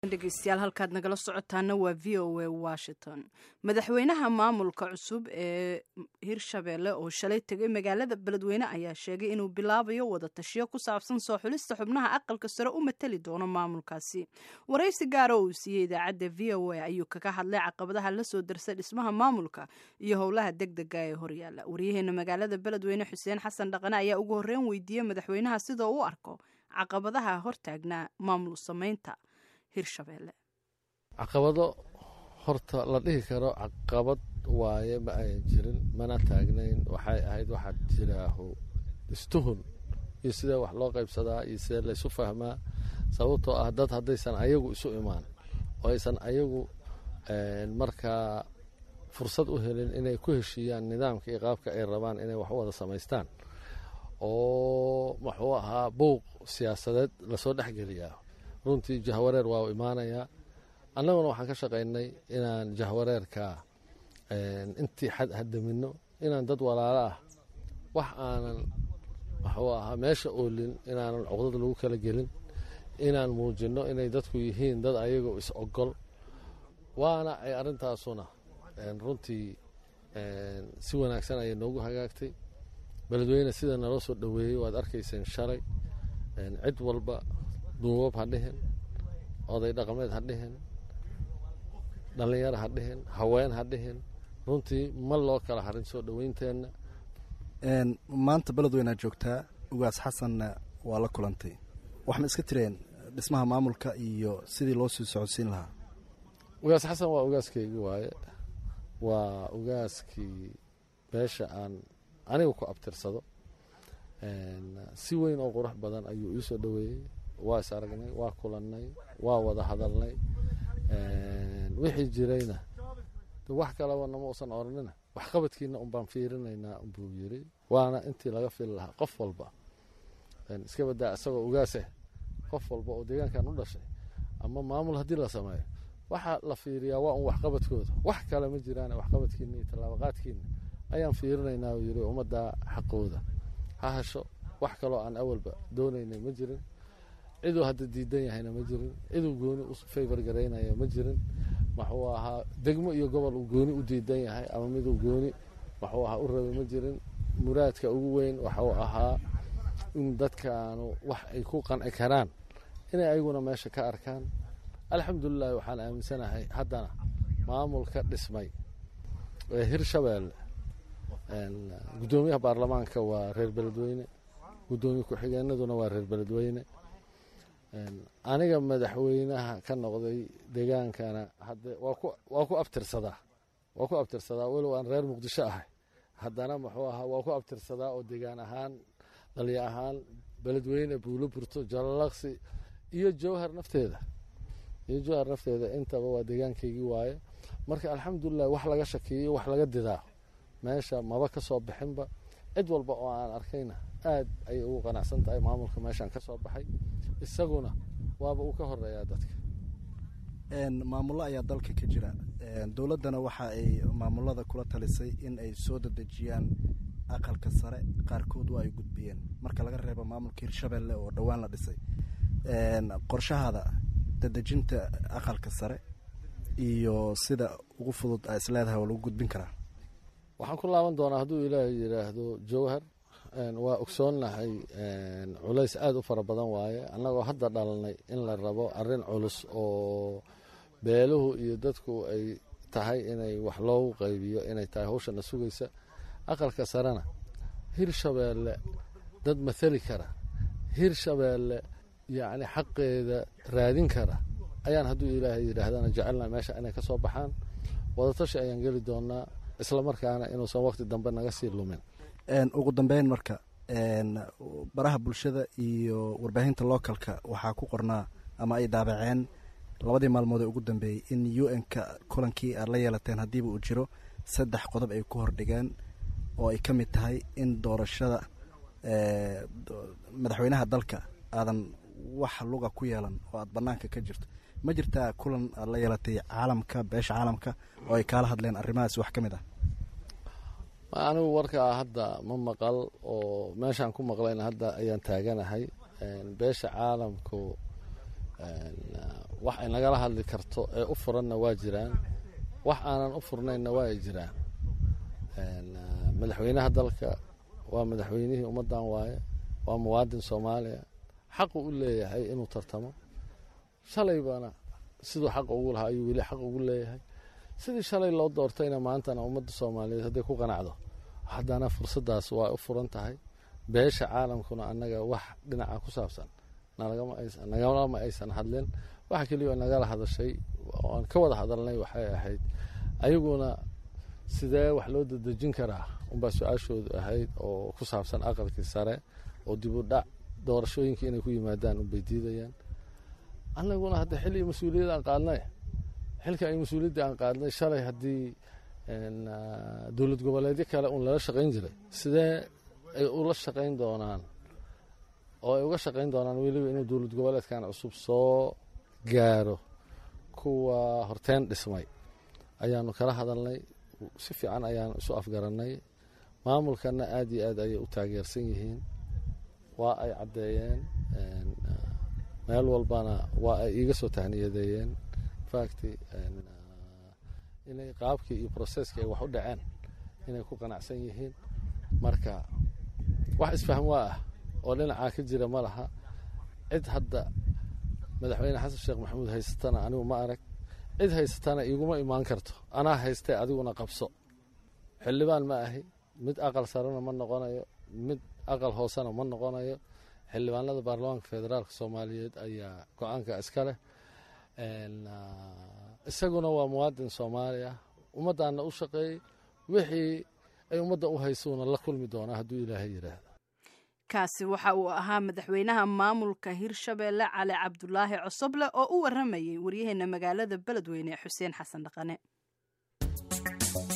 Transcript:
dhegeystayaal halkaad nagala socotaana waa VOA Washington. Madaxweynaha maamulka cusub ee Hirshabelle oo shalay tagay magaalada Beledweyne ayaa sheegay inuu bilaabayo wada tashiyo ku saabsan soo xulista xubnaha aqalka sare u matali doono maamulkaasi. Waraysi gaar ah oo siiyay idaacadda VOA ayuu kaga hadlay caqabadaha la soo darsay dhismaha maamulka iyo howlaha degdega ee horyaala. Wariyaheena magaalada Beledweyne Xuseen Xasan Dhaqane ayaa ugu horreyn weydiiyay madaxweynaha sida uu u arko caqabadaha hortaagnaa maamul sameynta Hirshabelle. caqabado horta la dhihi karo caqabad waaye ma ay jirin mana taagnayn waxay ahayd waxa jiraaho istuhun iyo sida wax loo qaybsadaa iyo sida la isu fahmaa sababtoo ah dad haddaysan ayagu isu imaan oo aysan ayagu markaa fursad u helin inay ku heshiiyaan nidaamka iyo qaabka ay rabaan inay wax wada samaystaan oo muxuu ahaa buuq siyaasadeed lasoo dhexgeliyaa runtii jahwareer waa u imaanayaa annaguna waxaan ka shaqaynay inaan jahwareerka intii xad hadamino inaan dad walaalo ah wax aanan muxuu ahaa meesha oolin inaanan cuqdad lagu kala gelin inaan muujinno inay dadku yihiin dad ayagoo is ogol waana ay arrintaasuna runtii si wanaagsan ayay noogu hagaagtay beledweyne sida naloo soo dhoweeyey waad arkayseen shalay cid walba duubab ha dhihin oday dhaqameed ha dhihin dhallinyaro ha dhihin haween ha dhihin runtii ma loo kala harin soo dhoweynteenna maanta beledweynead joogtaa ugaas xasanna waa la kulantay waxma iska tireen dhismaha maamulka iyo sidii loo sii socodsiin lahaa ugaas xasan waa ugaaskeygii waaye waa ugaaskii beesha aan aniga ku abtirsado si weyn oo qurux badan ayuu ii soo dhoweeyey waa is aragnay waa kulannay waa wada hadalnay wixii jirayna wax kalaba nama usan oranina waxqabadkiina unbaan fiirinaynaa unbuu yiri waana intii laga fili lahaa qof walba iska badaa isagoo ugaaseh qof walba oo deegaankan u dhashay ama maamul haddii la sameeyo waxa la fiiriyaa waa un waxqabadkooda wax kale ma jiraan waxqabadkiina iyo tallaabaqaadkiina ayaan fiirinaynaa uu yiri ummadda xaqooda ha hasho wax kaloo aan awalba doonaynay ma jirin ciduu hadda diidan yahayna ma jirin ciduu gooni u favor garaynaya ma jirin wuxuu ahaa degmo iyo gobol uu gooni u diidan yahay ama miduu gooni wuxuu ahaa u rabay ma jirin muraadka ugu weyn wuxuu ahaa in dadkaanu wax ay ku qanci karaan inay ayaguna meesha ka arkaan alxamdulilah waxaan aaminsanahay haddana maamulka dhismay ee Hirshabelle gudoomiyaha baarlamaanka waa reer Beledweyne gudoomiye ku-xigeenaduna waa reer Beledweyne aniga madaxweynaha ka noqday deegaankana hadda waa ku abtirsadaa walow aan reer Muqdisho ahay haddana muxuu ahaa waa ku abtirsadaa oo deegaan ahaan dhaliya ahaan Beledweyne Buulo Burto Jallaqsi iyo Jowhar nafteeda intaba waa deegaankaygii waaye marka alxamdulilah wax laga shakiyo wax laga didaa meesha maba ka soo bixinba cid walba oo aan arkayna aad ayay ugu qanacsan tahay maamulka meeshan ka soo baxay isaguna waaba uu ka horeeyaa dadka maamullo ayaa dalka ka jira dowladdana waxa ay maamulada kula talisay in ay soo dadejiyaan aqalka sare qaarkood waa ay gudbiyeen marka laga reebo maamulka Hirshabelle oo dhawaan la dhisay qorshahada dadejinta aqalka sare iyo sida ugu fudud ay isleedahay oo lagu gudbin karaa waxaan ku laaban doonaa hadduu ilaahay yidhaahdo Jowhar waa ogsoonnahay culays aad u fara badan waaye annagoo hadda dhalanay in la rabo arrin culus oo beeluhu iyo dadku ay tahay inay wax loogu qaybiyo inay tahay hawshana sugaysa aqalka sarena Hirshabelle dad mathali kara Hirshabelle yacni xaqeeda raadin kara ayaan hadduu ilaahay yidhaahdana jecelnaa meesha inay ka soo baxaan wadatashi ayaan geli doonaa isla markaana inuusan waqti dambe naga sii lumin ugu dambeyn marka baraha bulshada iyo warbaahinta localka waxaa ku qornaa ama ay daabaceen labadii maalmood ee ugu dambeeyey in UN-ka kulankii aad la yeelateen haddiiba uu jiro 3 qodob ay ku hordhigeen oo ay ka mid tahay in doorashada madaxweynaha dalka aadan wax luga ku yeelan oo aad bannaanka ka jirto ma jirtaa kulan aad la yeelatay caalamka beesha caalamka oo ay kaala hadleen arrimahaas wax ka mid ah anigu warkaa hadda ma maqal oo meeshaan ku maqlayna hadda ayaan taaganahay beesha caalamku wax ay nagala hadli karto ee u furanna waa jiraan, wax aanan u furnaynna waa ay jiraan. madaxweynaha dalka waa madaxweynihii ummaddan waaye, waa muwaadin Soomaaliya, xaq u leeyahay inuu tartamo. shalaybana siduu xaq ugu lahaa ayuu weli xaq ugu leeyahay. sidii shalay loo doortayna maantana ummadda Soomaaliyeed hadday ku qanacdo, haddana fursadaas waa u furan tahay. beesha caalamkuna annaga wax dhinaca ku saabsan nagalama aysan hadlin. waxa keliya nagala hadashay oo aan ka wada hadalnay waxay ahayd ayaguna sidee wax loo dadejin karaa unbaa su-aashoodu ahayd oo ku saabsan aqalkii sare oo dib u dhac doorashooyinkii inay ku yimaadaan unbay diidayaan. annaguna hadda xilli mas-uuliyadda aan qaadnay, xilka ay mas-uuliyadda aan qaadnay shalay haddii dowlad goboleedyo kale uun lala shaqayn jiray, sidee ay ula shaqayn doonaan oo ay uga shaqayn doonaan weliba inuu dowlad goboleedkan cusub soo gaaro kuwa horteen dhismay. ayaanu kala hadalnay, si fiican ayaanu isu afgarannay. maamulkana aad iyo aad ayay u taageersan yihiin, waa ay caddeeyeen, meel walbana waa ay iiga soo tahniyadeeyeen facti inay qaabkii iyo processkii ay wax u dhaceen inay ku qanacsan yihiin. marka wax isfahm waa ah oo dhinacaa ka jira ma laha. cid hadda madaxweyne xasan sheekh maxamuud haysatana anigu ma arag, cid haysatana iguma imaan karto. anaa haystee adiguna qabso. xildhibaan ma ahi, mid aqal sarena ma noqonayo, mid aqal hoosena ma noqonayo. xildhibaanada baarlamaanka federaalka Soomaaliyeed ayaa go-aanka iska leh. isaguna waa muwaadin Soomaali ah, ummaddaana u shaqeeyey. wixii ay ummadda u haysuuna la kulmi doonaa hadduu ilaahay yidhaahdo. kaasi waxa uu ahaa madaxweynaha maamulka Hirshabelle Cali Cabdulaahi Cosoble oo u waramayay waryaheena magaalada Beledweyne Xuseen Xasan Dhaqane.